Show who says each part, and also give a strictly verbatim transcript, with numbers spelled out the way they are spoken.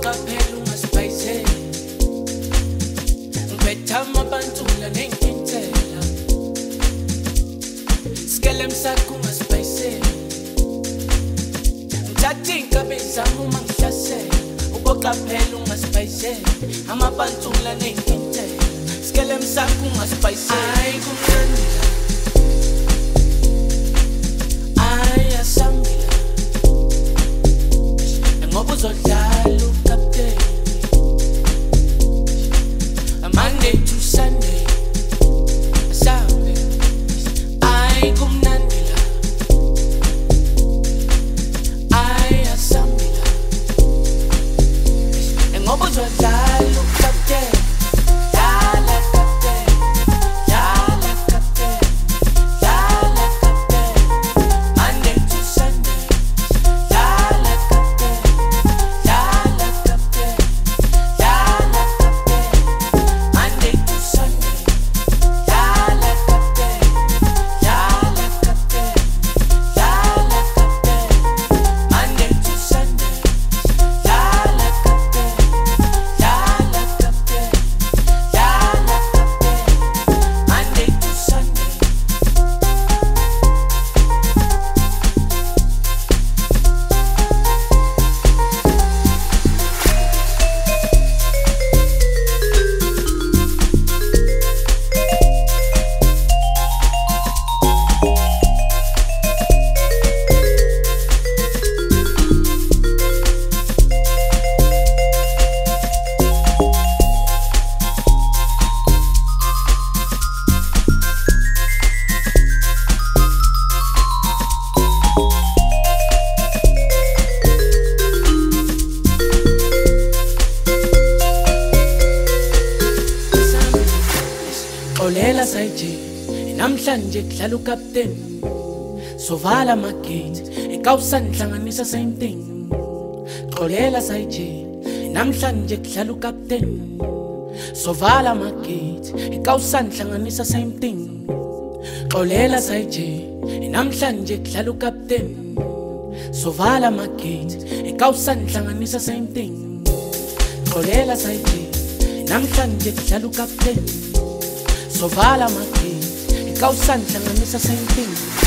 Speaker 1: uqaphela ungasipayiseli ngiphetha amabantula nenkintsela sikele msakho ungasipayiseli ngithatha inkabi zami uma ngihlasela uqaphela ungasipayiseli amabantula nenkintsela sikele msakho ungasipayiseli ay kumnandi ay asambila ngoba uzodlala ukapteni Monday to Sunday asambe ay kumnandila ay asambila ngoba uzodlala ukapteni dala kapteni dala kapteni dala kapteni Monday to Sunday dala kapteni dala kapteni dala kapteni Monday to Sunday dala kapteni dala kapteni dala kapteni Monday to Sunday dala kapteni dala kapteni dala kapteni Monday to Sunday Olela sayiji namhlanje kudlala ukapteni sovala amagate ekawusanhlanganisa same thing Xolela sayiji namhlanje kudlala ukapteni sovala amagate ekawusanhlanganisa same thing Xolela sayiji namhlanje kudlala ukapteni sovala amagate ekawusanhlanganisa same thing Xolela sayiji namhlanje kudlala ukapteni sovala amagate ekawusanhlanganisa same thing